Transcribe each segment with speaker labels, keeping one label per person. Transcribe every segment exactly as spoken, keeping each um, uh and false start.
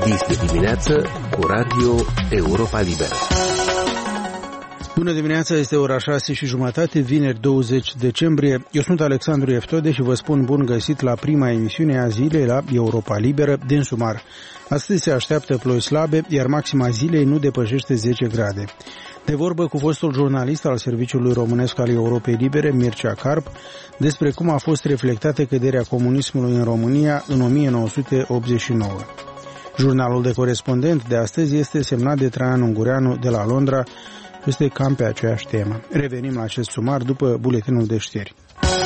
Speaker 1: Este dimineață cu Radio Europa Liberă.
Speaker 2: Bună dimineața, este ora șase și jumătate, vineri douăzeci decembrie. Eu sunt Alexandru Eftode și vă spun bun găsit la prima emisiune a zilei la Europa Liberă din Sumar. Astăzi se așteaptă ploi slabe, iar maxima zilei nu depășește zece grade. De vorbă cu fostul jurnalist al Serviciului Românesc al Europei Libere, Mircea Carp, despre cum a fost reflectată căderea comunismului în România în o mie nouă sute optzeci și nouă. Jurnalul de corespondent de astăzi este semnat de Traian Ungureanu de la Londra. Este cam pe aceeași temă. Revenim la acest sumar după buletinul de știri.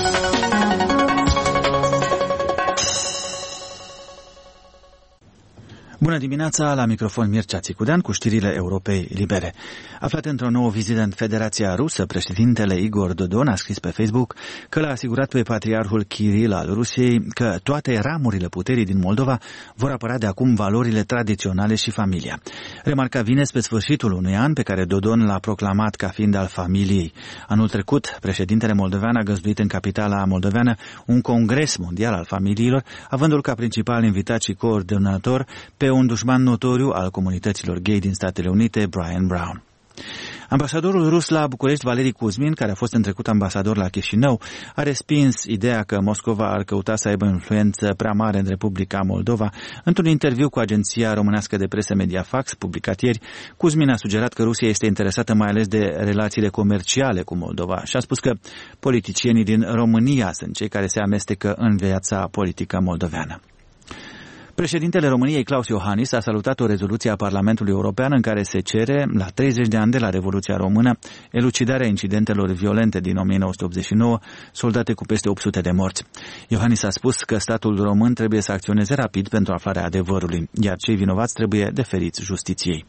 Speaker 3: Bună dimineața, la microfon Mircea Țicudean cu știrile Europei Libere. Aflat într-o nouă vizită în Federația Rusă, președintele Igor Dodon a scris pe Facebook că l-a asigurat pe patriarhul Kiril al Rusiei că toate ramurile puterii din Moldova vor apăra de acum valorile tradiționale și familia. Remarca vine spre sfârșitul unui an pe care Dodon l-a proclamat ca fiind al familiei. Anul trecut, președintele moldovean a găzduit în capitala moldoveană un congres mondial al familiilor, avându-l ca principal invitat și coordonator pe un dușman notoriu al comunităților gay din Statele Unite, Brian Brown. Ambasadorul rus la București, Valeri Kuzmin, care a fost în trecut ambasador la Chișinău, a respins ideea că Moscova ar căuta să aibă influență prea mare în Republica Moldova. Într-un interviu cu agenția românească de presă Mediafax, publicat ieri, Kuzmin a sugerat că Rusia este interesată mai ales de relațiile comerciale cu Moldova și a spus că politicienii din România sunt cei care se amestecă în viața politică moldoveană. Președintele României, Klaus Iohannis, a salutat o rezoluție a Parlamentului European în care se cere, la treizeci de ani de la Revoluția Română, elucidarea incidentelor violente din o mie nouă sute optzeci și nouă, soldate cu peste opt sute de morți. Iohannis a spus că statul român trebuie să acționeze rapid pentru aflarea adevărului, iar cei vinovați trebuie deferiți justiției.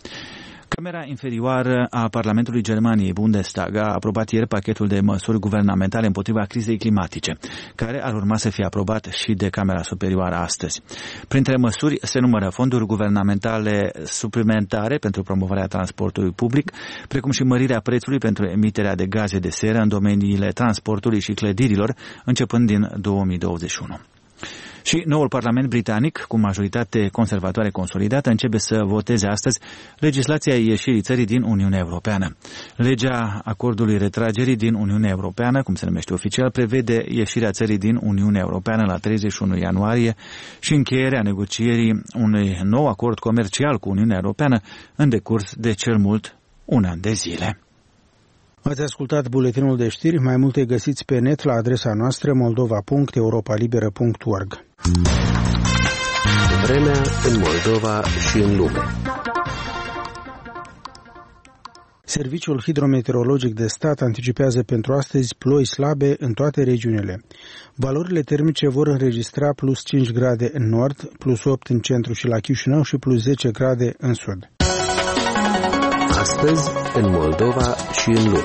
Speaker 3: Camera inferioară a Parlamentului Germaniei, Bundestag, a aprobat ieri pachetul de măsuri guvernamentale împotriva crizei climatice, care ar urma să fie aprobat și de Camera Superioară astăzi. Printre măsuri se numără fonduri guvernamentale suplimentare pentru promovarea transportului public, precum și mărirea prețului pentru emiterea de gaze de seră în domeniile transportului și clădirilor, începând din două mii douăzeci și unu. Și noul Parlament britanic, cu majoritate conservatoare consolidată, începe să voteze astăzi legislația ieșirii țării din Uniunea Europeană. Legea acordului retragerii din Uniunea Europeană, cum se numește oficial, prevede ieșirea țării din Uniunea Europeană la treizeci și unu ianuarie și încheierea negocierii unui nou acord comercial cu Uniunea Europeană în decurs de cel mult un an de zile.
Speaker 2: Ați ascultat buletinul de știri, mai multe găsiți pe net la adresa noastră moldova punct europa liberă punct org.
Speaker 1: Vremea în Moldova și în lume.
Speaker 2: Serviciul Hidrometeorologic de Stat anticipează pentru astăzi ploi slabe în toate regiunile. Valorile termice vor înregistra plus cinci grade în nord, plus opt în centru și la Chișinău și plus zece grade în sud.
Speaker 1: Astăzi, în Moldova și în lume.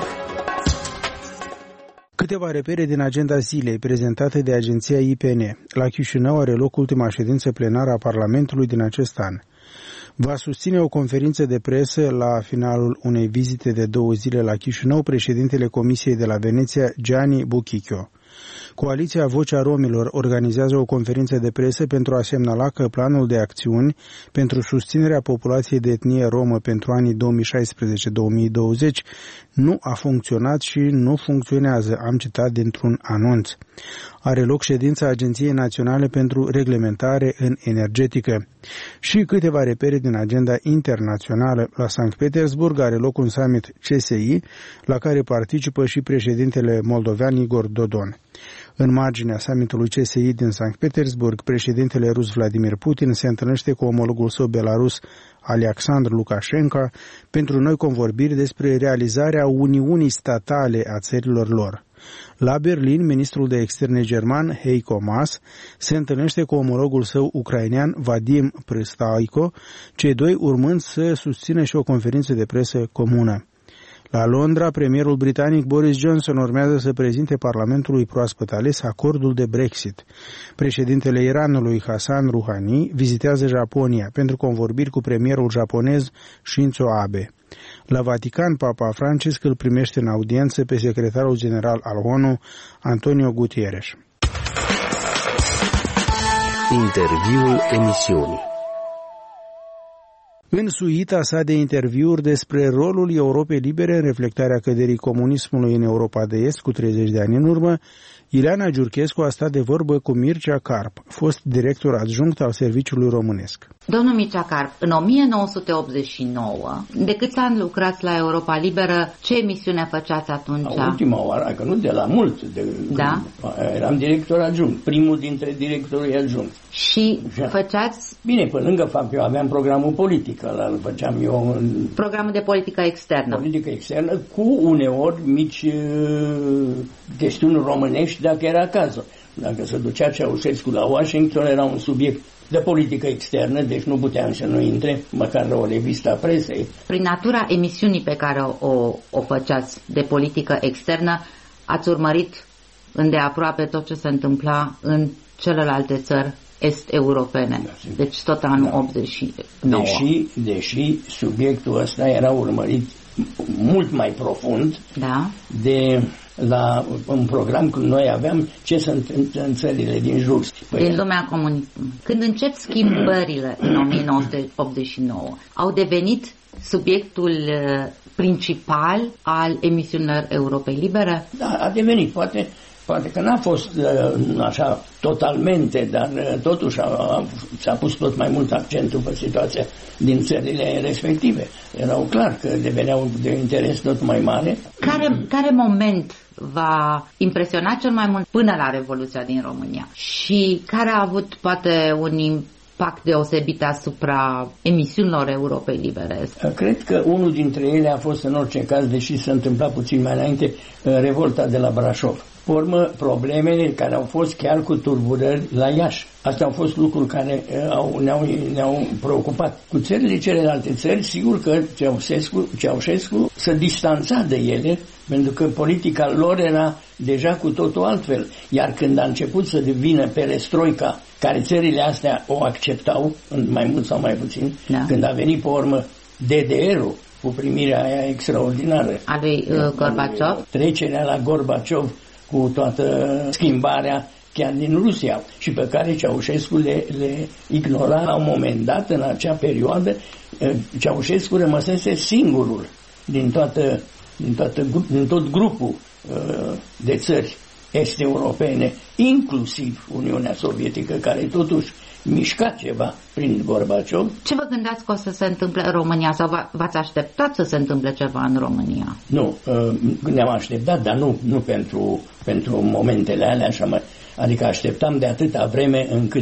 Speaker 2: Câteva repere din agenda zilei prezentate de agenția I P N. La Chișinău are loc ultima ședință plenară a Parlamentului din acest an. Va susține o conferință de presă la finalul unei vizite de două zile la Chișinău președintele Comisiei de la Veneția, Gianni Buchichio. Coaliția Vocea Romilor organizează o conferință de presă pentru a semnala că planul de acțiuni pentru susținerea populației de etnie romă pentru anii două mii șaisprezece două mii douăzeci nu a funcționat și nu funcționează, am citat dintr-un anunț. Are loc ședința Agenției Naționale pentru Reglementare în Energetică. Și câteva repere din agenda internațională. La Sankt Petersburg are loc un summit C S I, la care participă și președintele moldovean Igor Dodon. În marginea summitului C S I din Sankt Petersburg, președintele rus Vladimir Putin se întâlnește cu omologul său belarus Alexandru Lukashenko pentru noi convorbiri despre realizarea Uniunii Statale a țărilor lor. La Berlin, ministrul de externe german Heiko Maas se întâlnește cu omologul său ucrainean Vadim Pristaiko, cei doi urmând să susțină și o conferință de presă comună. La Londra, premierul britanic Boris Johnson urmează să prezinte Parlamentului proaspăt ales acordul de Brexit. Președintele Iranului Hassan Rouhani vizitează Japonia pentru convorbiri cu premierul japonez Shinzo Abe. La Vatican, Papa Francisc îl primește în audiență pe secretarul general al O N U, Antonio Guterres.
Speaker 1: Interviul emisiunii.
Speaker 2: În suita sa de interviuri despre rolul Europei Libere în reflectarea căderii comunismului în Europa de Est cu treizeci de ani în urmă, Ileana Giurchescu a stat de vorbă cu Mircea Carp, fost director adjunct al Serviciului Românesc.
Speaker 4: Domnul Mircea Carp, în o mie nouă sute optzeci și nouă, de câți ani lucrați la Europa Liberă, ce emisiune făceați atunci?
Speaker 5: La ultima oară, că nu de la mult, de,
Speaker 4: da?
Speaker 5: Eram director adjunct, primul dintre directorii adjunct.
Speaker 4: Și ja. făceați?
Speaker 5: Bine, pe lângă fapt, eu aveam programul politic, ăla îl făceam eu în...
Speaker 4: Programul de politică externă.
Speaker 5: Politică externă, cu uneori mici uh, chestiuni românești, dacă era cazul. Dacă se ducea Ceaușescu la Washington, era un subiect de politică externă, deci nu puteam să nu intre, măcar la o revistă a presei.
Speaker 4: Prin natura emisiunii pe care o, o făceați de politică externă, ați urmărit îndeaproape tot ce se întâmpla în celelalte țări est-europene, da, deci tot anul da. optzeci și nouă.
Speaker 5: Deși, deși subiectul ăsta era urmărit mult mai profund
Speaker 4: da.
Speaker 5: de la un program când noi aveam ce se întâmplă în țările din jur.
Speaker 4: Păi din lumea comunismului. Când încep schimbările în o mie nouă sute optzeci și nouă, au devenit subiectul principal al emisiunilor Europei Libere?
Speaker 5: Da, a devenit, poate Poate că n-a fost uh, așa totalmente, dar uh, totuși a, a, s-a pus tot mai mult accentul pe situația din țările respective. Erau clar că deveneau de interes tot mai mare.
Speaker 4: Care, care moment v-a impresionat cel mai mult până la Revoluția din România? Și care a avut poate un impact deosebit asupra emisiunilor Europei Libere?
Speaker 5: Cred că unul dintre ele a fost în orice caz, deși se întâmpla puțin mai înainte, revolta de la Brașov. Pe urmă, problemele care au fost chiar cu tulburări la Iași. Astea au fost lucruri care au, ne-au, ne-au preocupat. Cu țările celelalte țări, sigur că Ceaușescu, Ceaușescu se distanța de ele, pentru că politica lor era deja cu totul altfel. Iar când a început să devină perestroica, care țările astea o acceptau, mai mult sau mai puțin, da. Când a venit pe urmă D D R-ul, cu primirea aia extraordinară
Speaker 4: a lui uh, Gorbaciov,
Speaker 5: trecerea la Gorbaciov cu toată schimbarea chiar din Rusia și pe care Ceaușescu le, le ignora la un moment dat, în acea perioadă. Ceaușescu rămăsese singurul din, toată, din, toată, din tot grupul de țări est-europene, inclusiv Uniunea Sovietică, care totuși mișca ceva prin Gorbaciov.
Speaker 4: Ce vă gândeați că o să se întâmple în România sau v-ați așteptat să se întâmple ceva în România?
Speaker 5: Nu, ne-am așteptat, dar nu, nu pentru, pentru momentele alea așa mai. Adică așteptam de atâta vreme încât,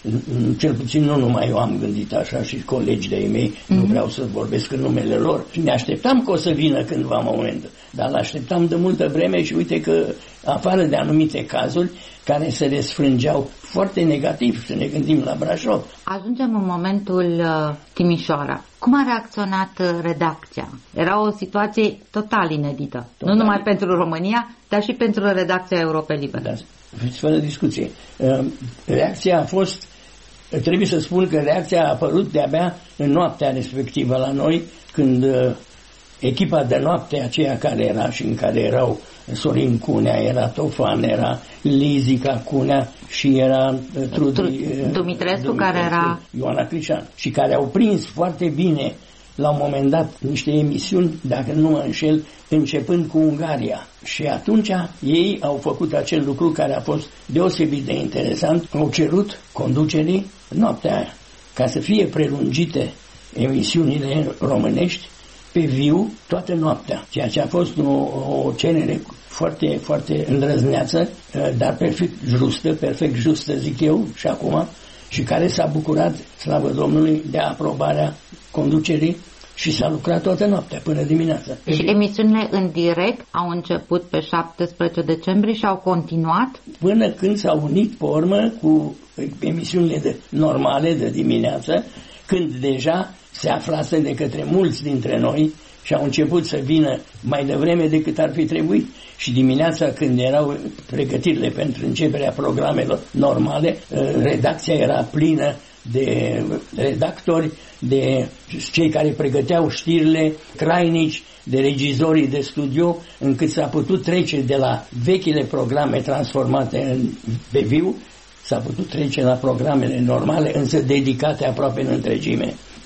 Speaker 5: cel puțin nu numai eu am gândit așa, și colegi de-ai mei, mm-hmm. nu vreau să vorbesc în numele lor. Ne așteptam că o să vină cândva momentul, dar l-așteptam de multă vreme și uite că, afară de anumite cazuri care se desfrângeau foarte negativ, să ne gândim la Brașov.
Speaker 4: Ajungem în momentul uh, Timișoara. Cum a reacționat uh, redacția? Era o situație total inedită. Total. Nu numai pentru România, dar și pentru redacția Europei Libere.
Speaker 5: Da, fără discuție. Uh, reacția a fost, trebuie să spun că reacția a apărut de-abia în noaptea respectivă la noi, când uh, echipa de noapte aceea care era și în care erau Sorin Cunea, era Tofan, era Lizica Cunea și era Trudi
Speaker 4: Dumitrescu, care era
Speaker 5: Ioana Crișan, și care au prins foarte bine la un moment dat niște emisiuni, dacă nu mă înșel, începând cu Ungaria. Și atunci ei au făcut acel lucru care a fost deosebit de interesant. Au cerut conducerii noaptea aia ca să fie prelungite emisiunile românești pe viu toată noaptea, ceea ce a fost o, o cerere foarte, foarte îndrăzneață, dar perfect justă, perfect justă, zic eu, și acum, și care s-a bucurat, slavă Domnului, de aprobarea conducerii și s-a lucrat toată noaptea până dimineața.
Speaker 4: Și emisiunile în direct au început pe șaptesprezece decembrie și au continuat?
Speaker 5: Până când s-au unit pe urmă cu emisiunile de, normale de dimineață, când deja se aflase de către mulți dintre noi și au început să vină mai devreme decât ar fi trebuit. Și dimineața, când erau pregătirile pentru începerea programelor normale, redacția era plină de redactori, de cei care pregăteau știrile, crainici, de regizorii de studio, încât s-a putut trece de la vechile programe transformate în pe viu, s-a putut trece la programele normale, însă dedicate aproape în întregime.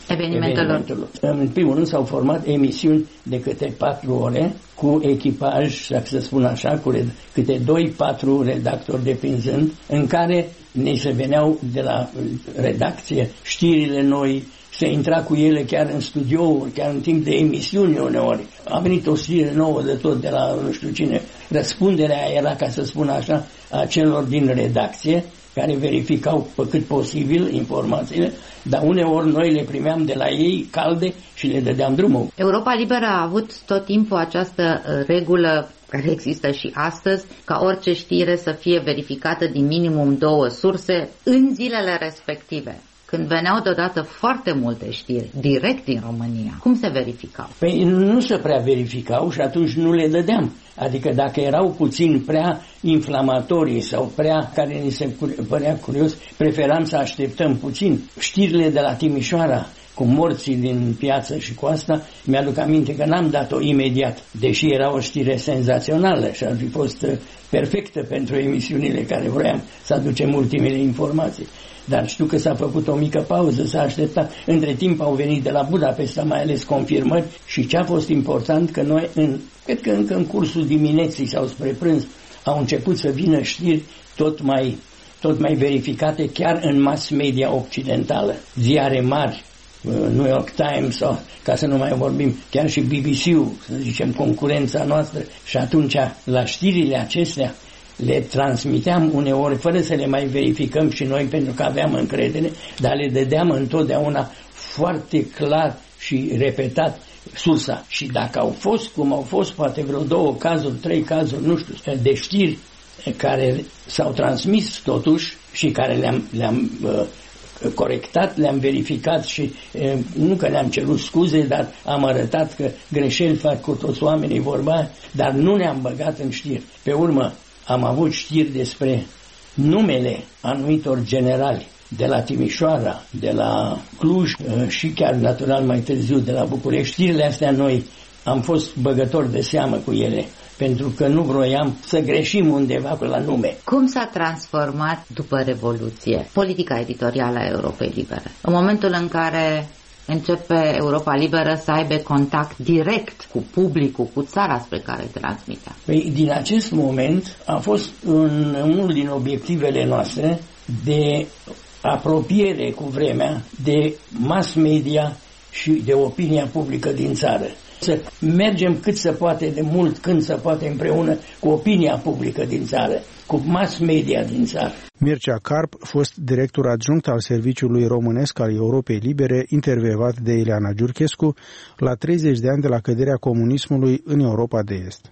Speaker 4: evenimentelor.
Speaker 5: evenimentelor. În primul rând s-au format emisiuni de câte patru ore cu echipaj, dacă să spun așa, cu red- câte doi, patru redactori depinzând, în care ne se veneau de la redacție știrile noi, se intra cu ele chiar în studiouri, chiar în timp de emisiuni uneori. A venit o știre nouă de tot de la nu știu cine. Răspunderea era, ca să spun așa, a celor din redacție, care verificau pe cât posibil informațiile, dar uneori noi le primeam de la ei calde și le dădeam drumul.
Speaker 4: Europa Liberă a avut tot timpul această regulă care există și astăzi, ca orice știre să fie verificată din minimum două surse în zilele respective. Când veneau deodată foarte multe știri, direct din România, cum se verificau?
Speaker 5: Păi nu se prea verificau și atunci nu le dădeam. Adică dacă erau puțin prea inflamatorii sau prea care ni se părea curios, preferam să așteptăm puțin. Știrile de la Timișoara, cu morții din piață și cu asta, mi-aduc aminte că n-am dat-o imediat, deși era o știre senzațională și ar fi fost perfectă pentru emisiunile care vroiam să aducem ultimele informații. Dar știu că s-a făcut o mică pauză, s-a așteptat. Între timp au venit de la Budapesta mai ales confirmări și ce a fost important că noi, în, cred că încă în cursul dimineții sau spre prânz, au început să vină știri tot mai, tot mai verificate chiar în mass media occidentală. Ziare mari, New York Times, sau, ca să nu mai vorbim, chiar și B B C-ul, să zicem, concurența noastră. Și atunci, la știrile acestea, le transmiteam uneori fără să le mai verificăm și noi, pentru că aveam încredere, dar le dădeam întotdeauna foarte clar și repetat sursa. Și dacă au fost, cum au fost, poate vreo două cazuri, trei cazuri, nu știu, de știri care s-au transmis totuși și care le-am, le-am uh, corectat, le-am verificat și uh, nu că le-am cerut scuze, dar am arătat că greșeli fac cu toți oamenii, vorba, dar nu ne-am băgat în știri. Pe urmă, am avut știri despre numele anumitor generali de la Timișoara, de la Cluj și chiar natural mai târziu de la București. Știrile astea noi am fost băgători de seamă cu ele, pentru că nu vroiam să greșim undeva pe la nume.
Speaker 4: Cum s-a transformat după Revoluție politica editorială a Europei Libere? În momentul în care începe Europa Liberă să aibă contact direct cu publicul, cu țara spre care transmitea.
Speaker 5: Păi, din acest moment a fost un, unul din obiectivele noastre de apropiere cu vremea de mass media și de opinia publică din țară. Să mergem cât se poate de mult, când se poate, împreună cu opinia publică din țară, cu mass media din țară.
Speaker 2: Mircea Carp, fost director adjunct al Serviciului Românesc al Europei Libere, intervievat de Ileana Giurchescu, la treizeci de ani de la căderea comunismului în Europa de Est.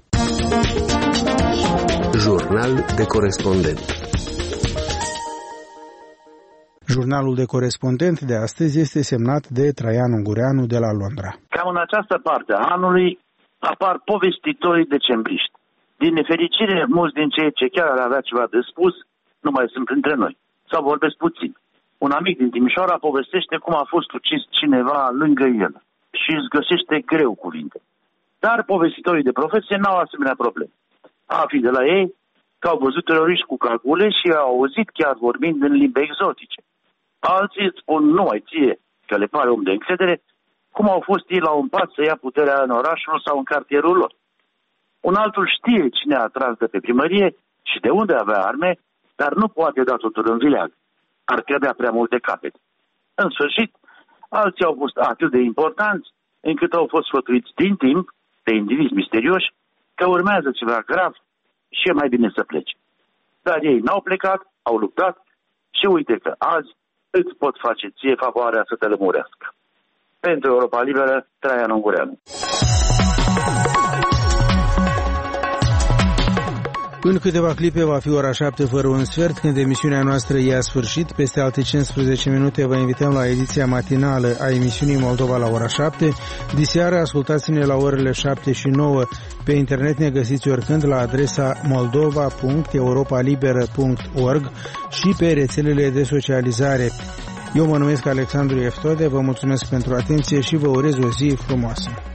Speaker 1: Jurnal de corespondent.
Speaker 2: Jurnalul de corespondent de astăzi este semnat de Traian Ungureanu de la Londra.
Speaker 6: Cam în această parte a anului apar povestitorii decembriști. Din nefericire, mulți din cei ce chiar ar avea ceva de spus nu mai sunt printre noi, sau vorbesc puțin. Un amic din Timișoara povestește cum a fost ucis cineva lângă el și îți găsește greu cuvinte. Dar povestitorii de profesie n-au asemenea probleme. Afli de la ei că au văzut teroriști cu calcule și au auzit chiar vorbind în limbe exotice. Alții îți spun numai ție, că le pare om de încredere, cum au fost ei la un pas să ia puterea în orașul sau în cartierul lor. Un altul știe cine a tras de pe primărie și de unde avea arme, dar nu poate da totul în vileag. Ar cădea prea multe capete. În sfârșit, alții au fost atât de importanți încât au fost sfătuiți din timp de indivizi misterioși că urmează ceva grav și e mai bine să plece. Dar ei n-au plecat, au luptat și uite că azi îți pot face ție favoarea să te lămurească. Pentru Europa Liberă, Traian Ungureanu.
Speaker 2: În câteva clipe va fi ora șapte fără un sfert, când emisiunea noastră ia sfârșit. Peste alte cincisprezece minute vă invităm la ediția matinală a emisiunii Moldova la ora șapte. Diseară ascultați-ne la orele șapte și nouă. Pe internet ne găsiți oricând la adresa moldova punct europa liberă punct org și pe rețelele de socializare. Eu mă numesc Alexandru Eftode, vă mulțumesc pentru atenție și vă urez o zi frumoasă.